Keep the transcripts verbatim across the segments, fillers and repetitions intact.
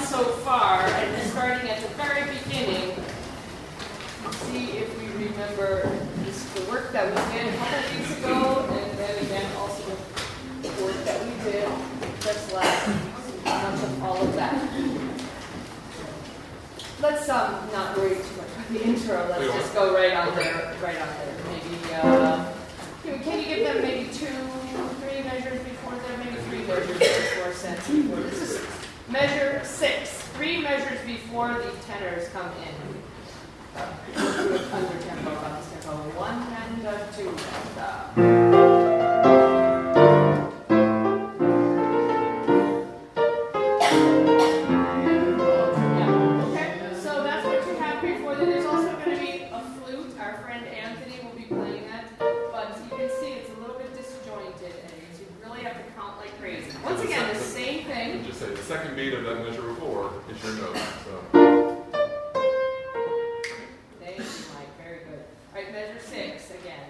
so far, and starting at the very beginning, see if we remember this, the work that we did a couple weeks ago, and then again also the work that we did just last week. Much of all of that. Let's um, not worry too much about the intro. Let's just go right on there. Right on there. Maybe uh, can you give them maybe two, three measures before there? Maybe three measures before cents before. This is measure six. Three measures before the tenors come in. Uh, under tempo, bounce tempo. One and uh, two and. Uh, Say the second beat of that measure before is your note. So. Thank you, Mike. Very good. All right, measure six again.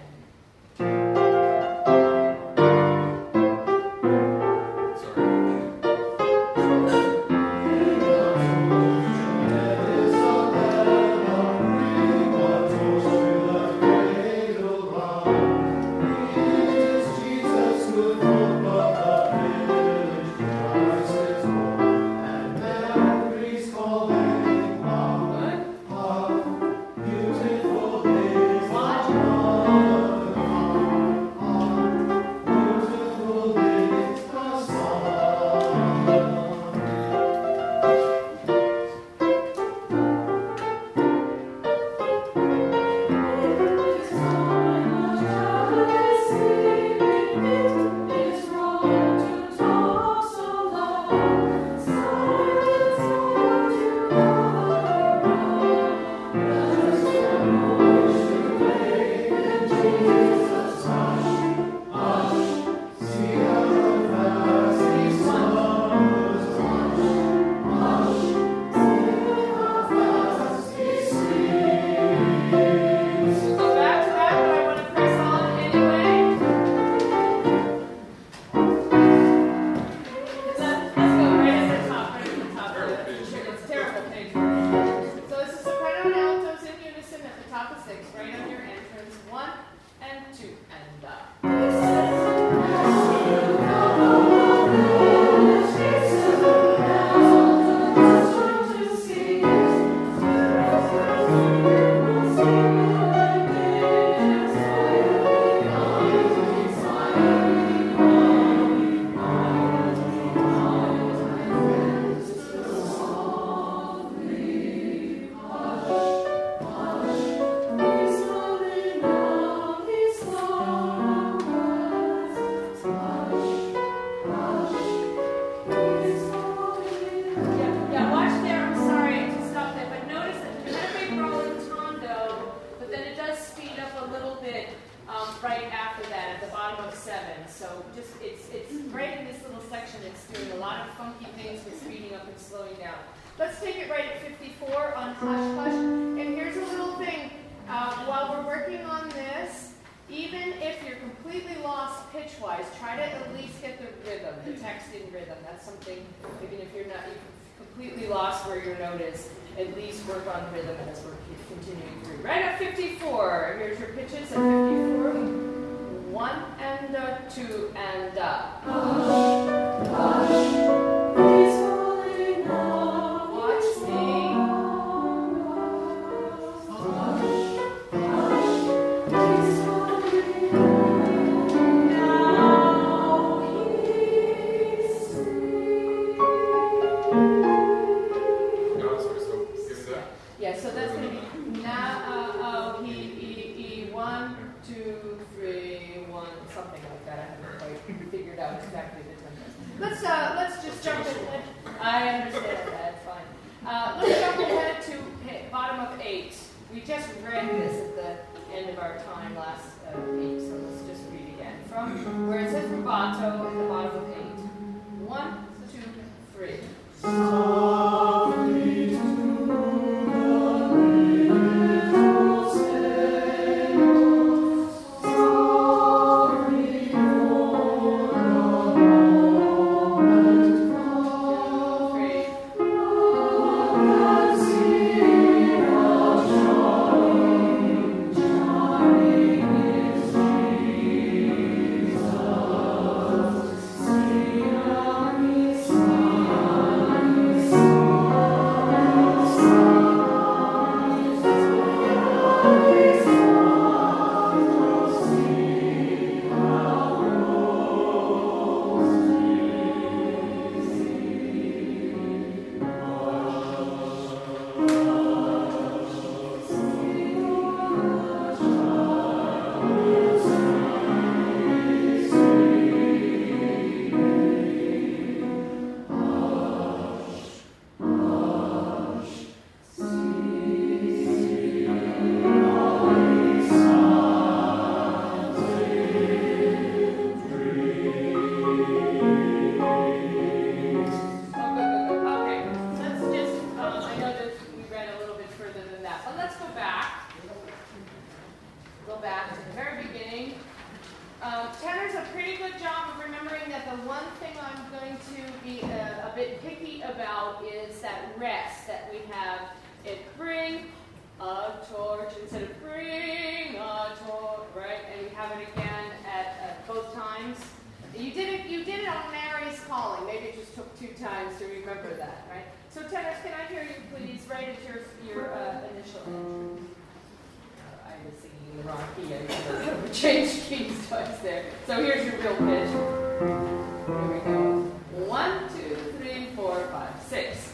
bit picky about is that rest that we have. It bring a torch instead of bring a torch, right? And we have it again at, at both times. You did it. You did it on Mary's calling. Maybe it just took two times to remember that, right? So tenors, can I hear you, please? Right at your your uh, initial entry. Uh, I was singing the wrong key. I changed keys twice there. So here's your real pitch. Here we go. One, two, three, four, five, six.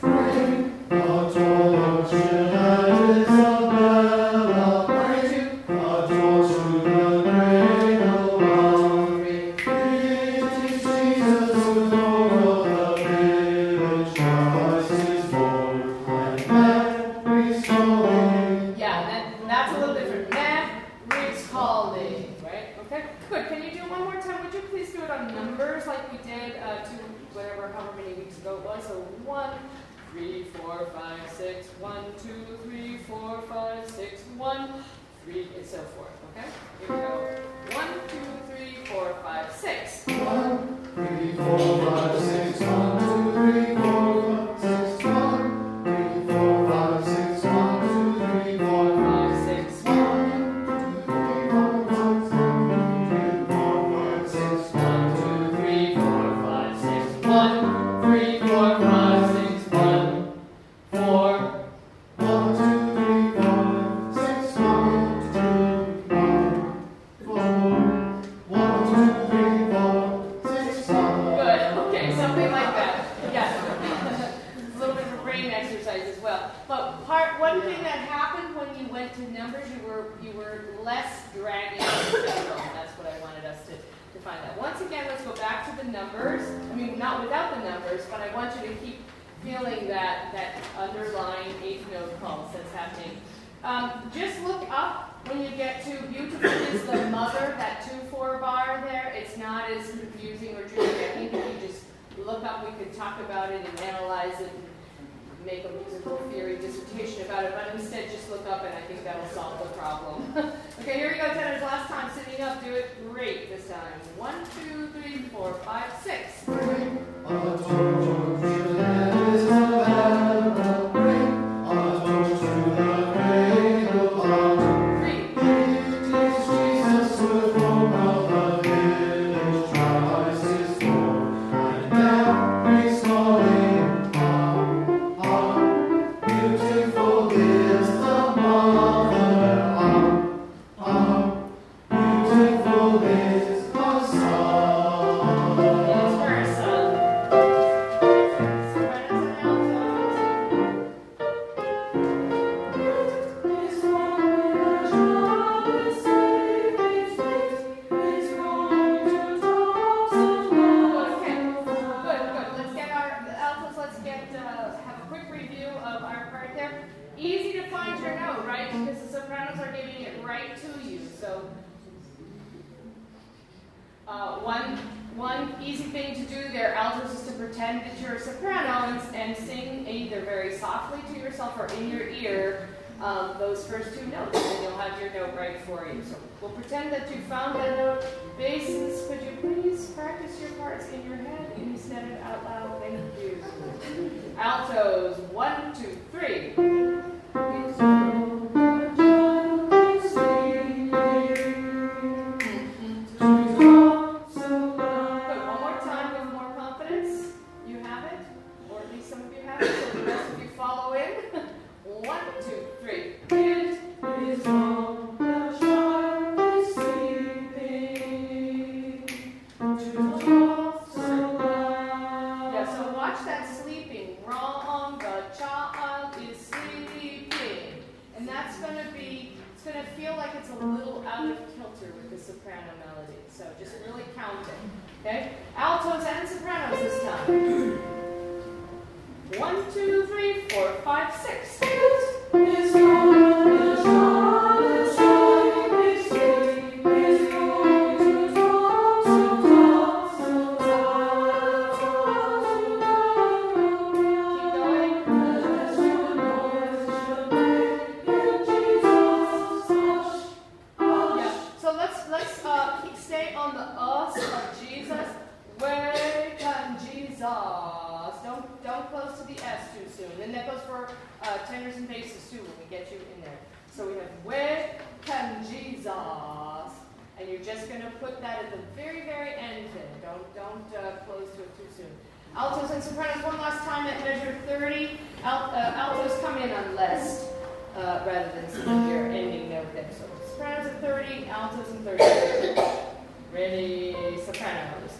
One, two, three, four, five, six, one, three, and so forth, okay? Here we go. One, two, three, four, five, six. One, three, four, five, six, one, two, three, four, five, six, one, three, four, five, six, one, two, three, four, five, six, one, two, three, four, five, six, one, three, four, five, six, one, four. Feeling that, that underlying eighth note pulse that's happening. Um, just look up when you get to beautiful is the mother, that two four bar there. It's not as confusing or tricky. I think if you just look up, we could talk about it and analyze it and make a musical theory dissertation about it, but instead just look up and I think that'll solve the problem. Okay, here we go, tenors. Last time, sitting up, do it great this time. One, two, three, four, five, six. Altos, one, two, three. on the us of Jesus. Wake and Jesus. Don't can Jesus. And you're just going to put that at the very, very end there. Don't, don't uh, close to it too soon. Altos and sopranos, one last time at measure thirty. Al uh, altos come in on lest uh, rather than some your ending note there. So sopranos at thirty, altos at thirty. Ready, sopranos.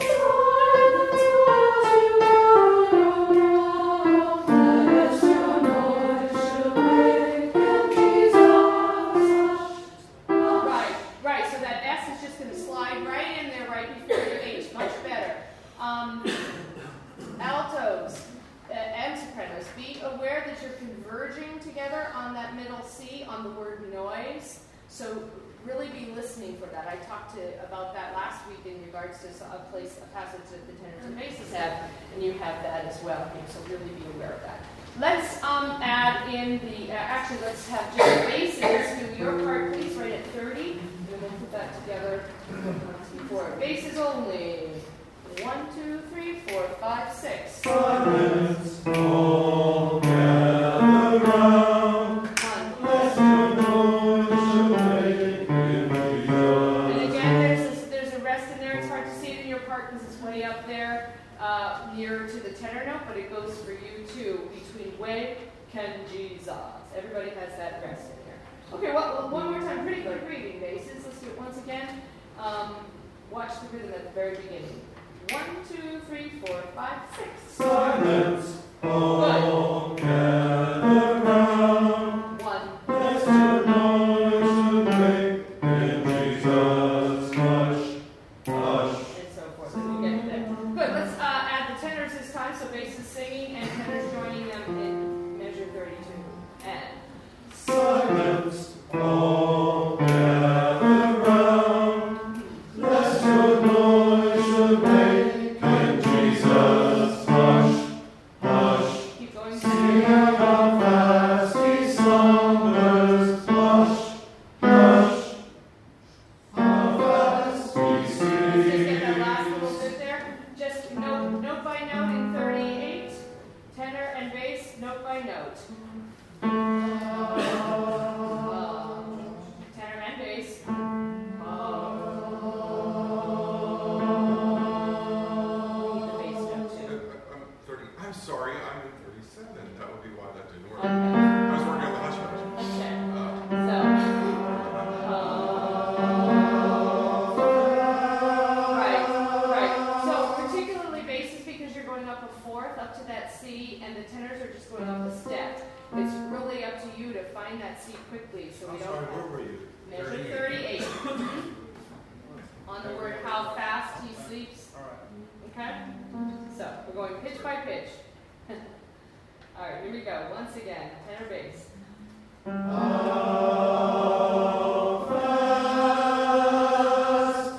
Right, right. So that S is just going to slide right in there right before your H. Much better. Um, altos uh, and sopranos, be aware that you're converging together on that middle C on the word noise. So really be listening for that. I talked to about that last week in regards to a place, a passage that the tenors and basses have, and you have that as well here. So really be aware of that. Let's um, add in the. Uh, actually, let's have just basses. Do your part, please, right at thirty. And we'll put that together once before. Basses only. One, two, three, four, five, six. Silence, all gather round. Let your noise awake in Jesus. And again, there's a, there's a rest in there. It's hard to see it in your part because it's way up there, uh, near to the tenor note, but it goes for you too. Between way, can, Jesus. Everybody has that rest in there. Okay, well, one more time. Pretty good reading, basses. Let's do it once again. Um, watch the rhythm at the very beginning. One, two, three, four, five, six. Silence, all gather round. One. Let your noise awake in Jesus. Hush, hush. And so forth. And you get there. Good. Let's uh, add the tenors this time. So basses singing and tenors joining them in measure thirty-two. And Silence, all gather round. Let your noise awake. keep going. Sing how fast he slumbers. Hush, hush. How fast he Just sleeps. get that last little bit there. Just note, note by note in thirty-eight. Tenor and bass, note by note. Uh, tenor and bass. I'm sorry, I'm in thirty-seven. That would be why that didn't work. Okay. I was working on the hush hush. Okay. Uh, So, uh, right, right. So particularly basses because you're going up a fourth up to that C, and the tenors are just going up a step. It's really up to you to find that C quickly, so we I'm don't. sorry, where were you? Measure thirty-eight. On the word how fast he sleeps. All right. Okay? So, we're going pitch by pitch. All right, here we go. Once again, tenor bass. How fast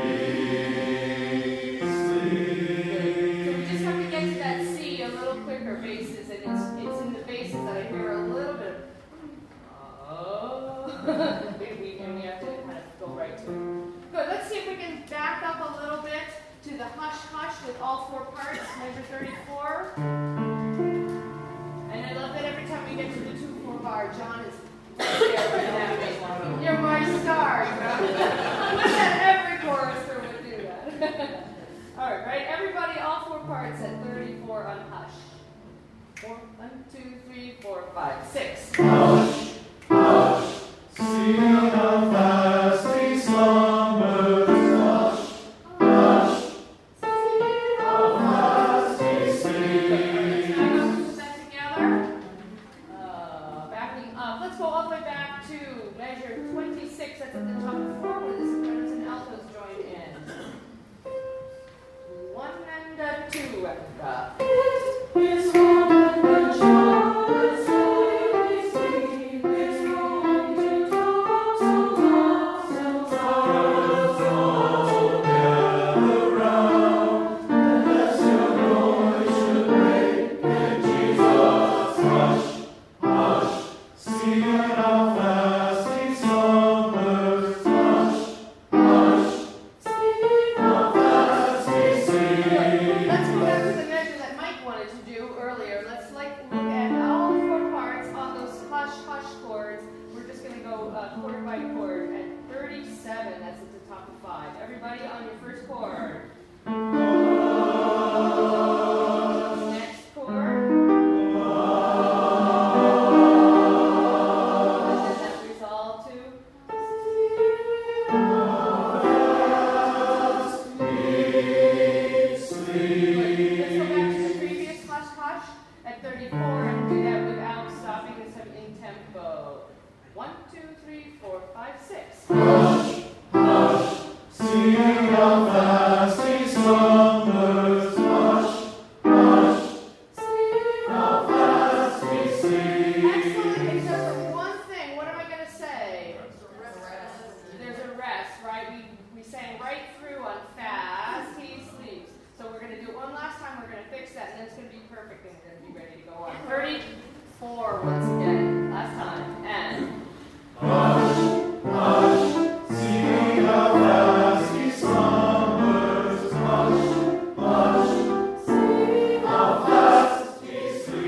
he So sleeps. we just have to get to that C a little quicker, basses, and it's it's in the basses that I hear a little bit of oh. we, we, and we have to kind of go right to it. Good, let's see if we can back up a little bit to the hush hush with all four parts, measure thirty-four. And I love that every time we get to the two four bar, John is right there right now. You're my star, John. Wish that every chorister would do that. All right, right? Everybody, all four parts at thirty-four on hush. Four, one, two, three, four, five, six. Hush, hush. See how fast he slumbers. Hush, hush. How fast he sleeps. Put that together. Uh, backing up. Let's go all the way back to measure twenty-six. That's at the top of four where the sopranos and altos join in. One and a two and a. His home and the child. See how fast he slumbers. five, six. Hush, hush, see how fast he slumbers. Hush, hush, see how fast he sleeps. Excellent, except for one thing. What am I going to say? There's a rest, right? We, we sang right through on fast, he sleeps. So we're going to do it one last time. We're going to fix that, and then it's going to be perfect, and we're going to be ready to go on. thirty-four once again. Last time. And hush, hush, see how fast he slumbers. Hush, hush, see how fast he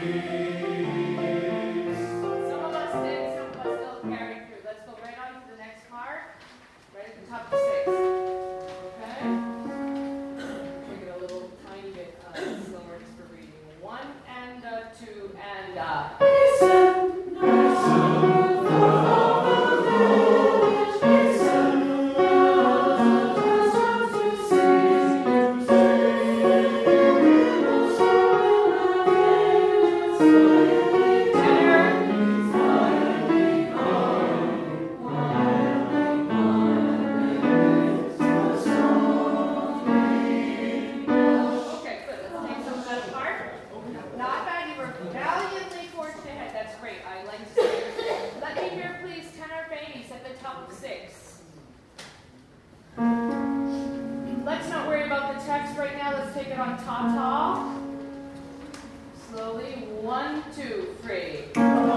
sleeps. some of us did, some of us still carrying through. Let's go right on to the next part. Right at the top of six. Okay? Make it a little tiny bit uh, slower just for reading. One and uh, two and uh. Listen, listen, Okay, good. Let's take some of that apart. Not bad. You were valiantly forged ahead. That's great. I like to see it. Let me hear, please, tenor bass at the top of six. Let's not worry about the text right now. Let's take it on ta-ta. Slowly. One, two, three.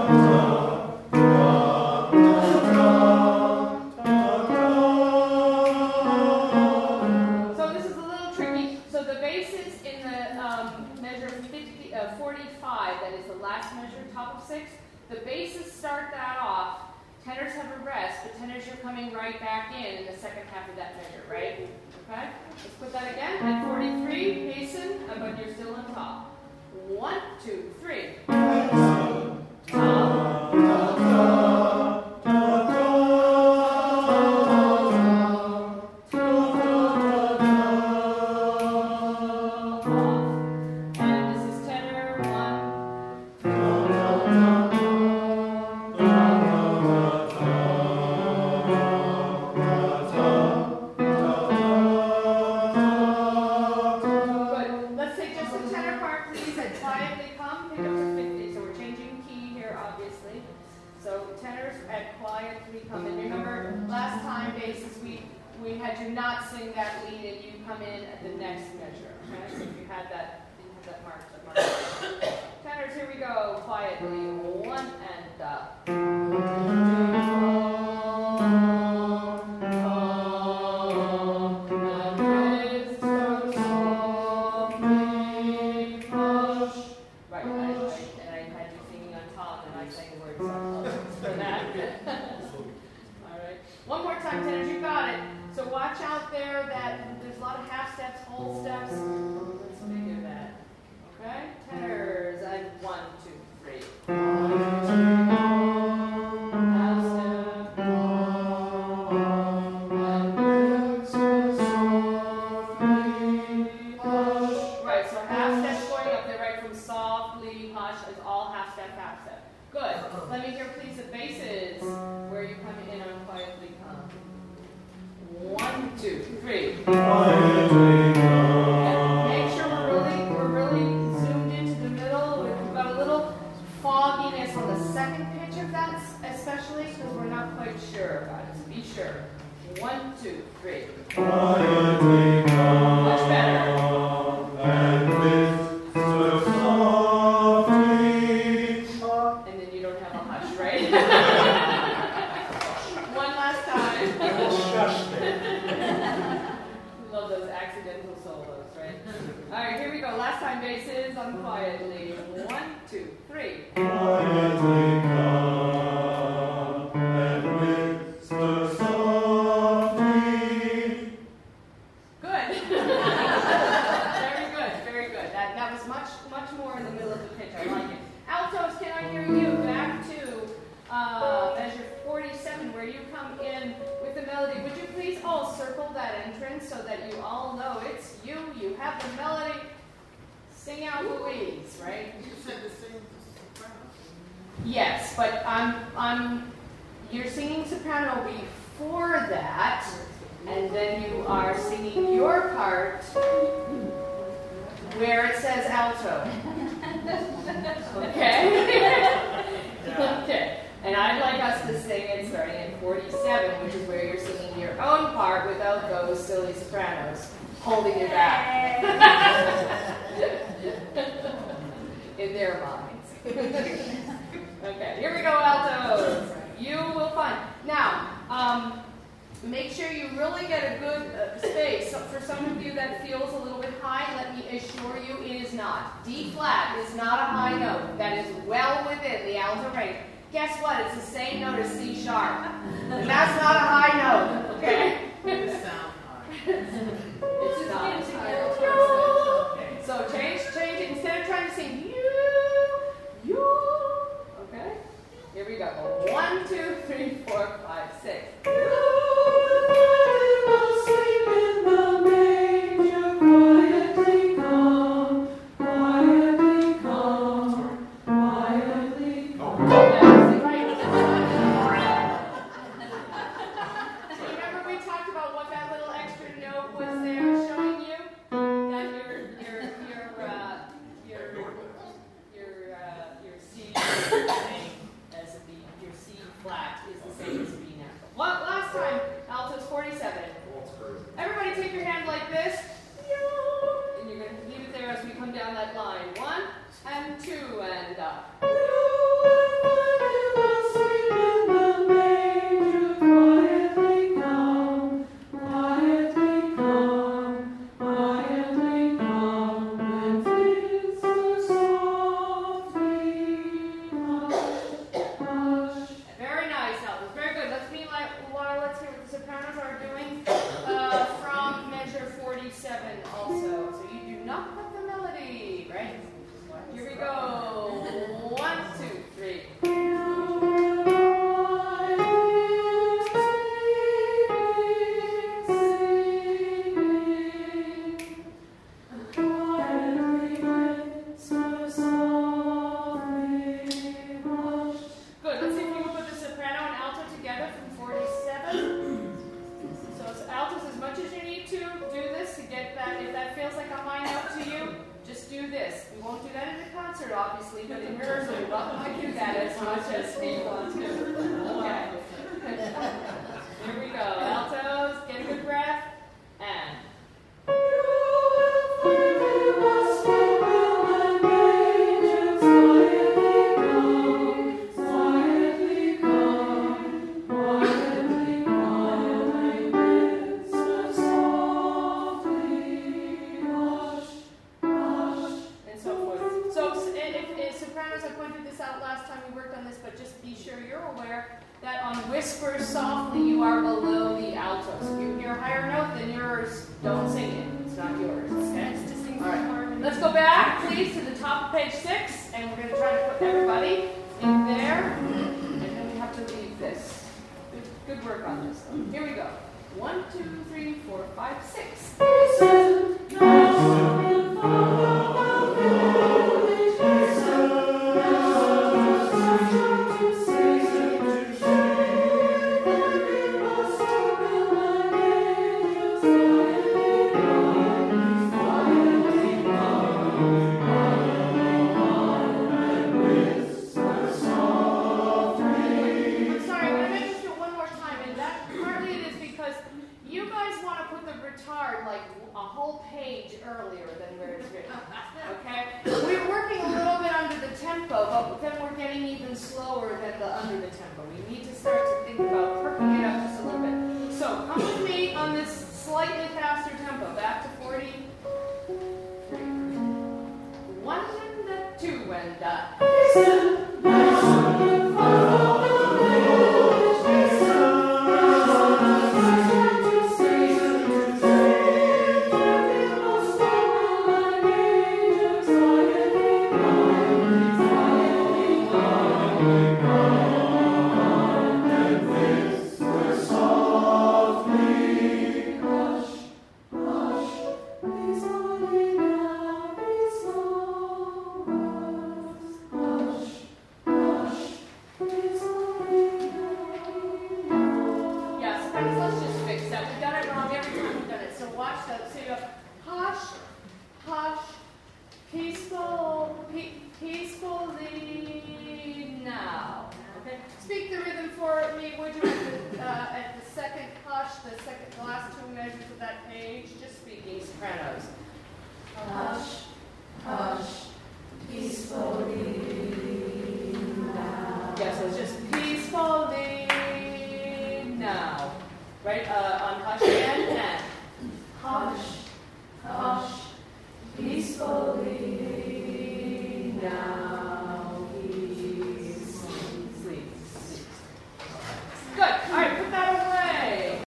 So this is a little tricky. So the basses in the um, measure fifty, uh, forty-five, that is the last measure, top of six, the basses start that off. Tenors have a rest, but tenors you're coming right back in in the second half of that measure, right? Okay? Let's put that again. At forty-three, hasten, uh, but you're still on top. One, two, three. Top. And this is tenor one. Good. Let's take just the tenor part, please, and quietly come. Pick up to fifty. So we're changing key here, obviously. So tenors at quietly come. And remember, last time basses we we had you not sing that lead, and you come in at the next measure. Okay? So if you had that, didn't have that mark, that mark. Tenors, here we go. Quietly. One and up. Right, I, I, and I had you singing on top, and I sang the words on top for that. All right. One more time, tenors, you got it. So watch out there that there's a lot of half steps, whole steps. Let's figure that. Okay? Tenors, I have one, two, three. Half step. Right, so half steps going up there, right from softly, hush, is all half step, half step. Good. Let me hear, please, the basses, where you come in on quietly come. One, two, three. And make sure we're really, we're really zoomed into the middle. We've got a little fogginess on the second pitch of that, especially, because we're not quite sure about it. So be sure. One, two, three. Much better. And then you don't have a hush, right? One last time. Love those accidental solos, right? All right, here we go. Last time, basses on quietly. One, two, three. Good. Very good, very good. That, that was much, much more in the middle of the pitch. I like it. Altos, can I hear you? Back to uh, measure forty-seven, where you come in with the melody. Would you please all circle that entrance so that you all know it's you, you have the melody. Sing out Louise, right? You said the same soprano. Yes, but I'm, I'm, you're singing soprano before that, and then you are singing your part where it says alto. Okay? Okay. And I'd like us to sing it starting at forty-seven, which is where you're singing your own part without those silly sopranos holding you back. In their minds. Okay, here we go, altos. You will find. Now, um, make sure you really get a good uh, space. So for some of you that feels a little bit high, let me assure you it is not. D flat is not a high note. That is well within the alto range. Guess what? It's the same note as C sharp. And that's not a high note, okay? It sound high. It's not. Okay. So change, change it. Instead of trying to sing you, you, okay? Here we go. One, two, three, four, five, six. of that page, just speaking sopranos. Hush, hush, peacefully now. Yeah, so it's just peacefully now. Right, uh, on hush and and. Hush, hush, peacefully now.